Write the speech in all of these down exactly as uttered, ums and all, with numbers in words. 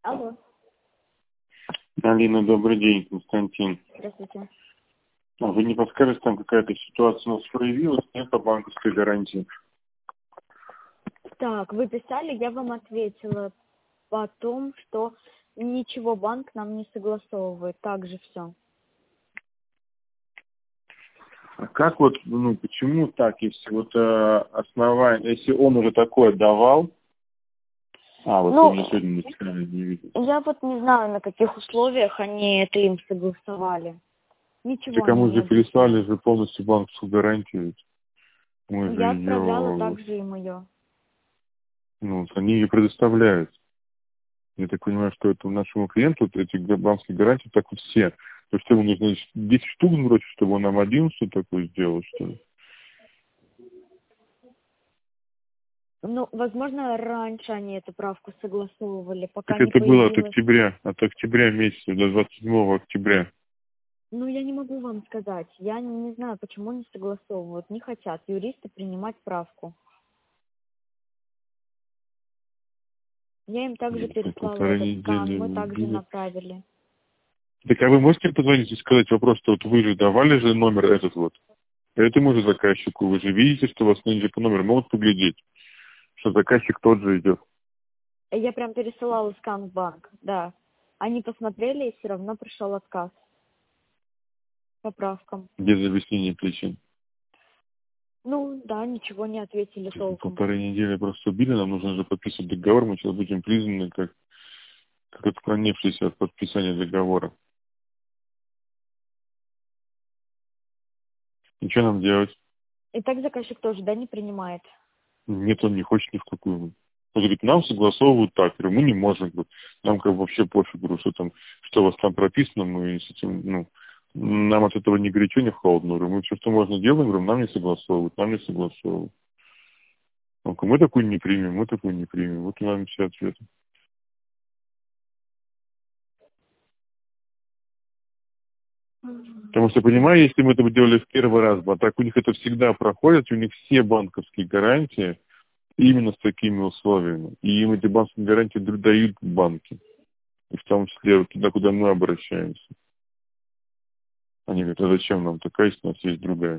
Алло. Алина, добрый день, Константин. Здравствуйте. А вы не подскажете, там какая-то ситуация у нас проявилась, нет, по банковской гарантии? Так, вы писали, я вам ответила о том, что ничего банк нам не согласовывает. Так же все. А как вот, ну, почему так, если вот э, основание, если он уже такое давал, а, вот Ну, вы мне сегодня написали, не видел. я вот не знаю, на каких условиях они это им согласовали. Ничего Ты кому они не же прислали объясняют. же полностью банковскую гарантию? ведь? Мы же Я отправляла ее, также им ее. ну, вот они ее предоставляют. Я так понимаю, что это нашему клиенту, вот эти банковские гарантии, так вот все. То есть ему нужно десять штук сбросить, чтобы он нам одиннадцать такой сделал, что ли? Ну, возможно, раньше они эту правку согласовывали, пока Так не это было от появилась. октября, от октября месяца до двадцать седьмого октября. Ну, я не могу вам сказать. Я не знаю, почему не согласовывают. Не хотят юристы принимать правку. Я им также Ну, переслала полторы этот скан, недели мы также были. направили. Так а вы можете позвонить и сказать вопрос, что вот вы же давали же номер этот вот. Этому же заказчику, вы же видите, что у вас ниже по номеру могут поглядеть, что заказчик тот же идет. Я прям пересылала скан в банк, да. Они посмотрели, и все равно пришел отказ по правкам. Без объяснения причин. Ну, да, ничего не ответили толком. Полторы недели просто убили, нам нужно же подписывать договор, мы сейчас будем признаны как, как отклонившиеся от подписания договора. И что нам делать? И так заказчик тоже, да, не принимает? Нет, он не хочет ни в какую. Он говорит, нам согласовывают так. Я говорю, мы не можем. Говорю, нам как бы вообще пофиг, говорю, что там, что у вас там прописано, мы с этим, ну, нам от этого ни горячо, ни холодно. Говорю, мы все, что можно делаем, говорю, нам не согласовывают, нам не согласовывают. Он говорит, мы такую не примем, мы такую не примем. Вот и нам все ответы. Мгм. Потому что, понимаю, если мы это бы делали в первый раз, а так у них это всегда проходит, у них все банковские гарантии именно с такими условиями. И им эти банковские гарантии дают банки. И в том числе вот туда, куда мы обращаемся. Они говорят, а зачем нам такая, если у нас есть другая?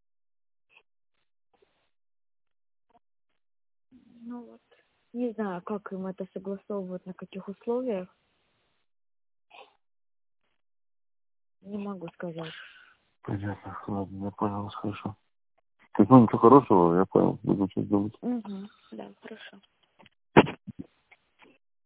Ну вот, не знаю, как им это согласовывают, на каких условиях, не могу сказать. Понятно, ладно, я понял, хорошо. Так, ну, ничего хорошего, я понял, буду сейчас думать. Угу, да, хорошо.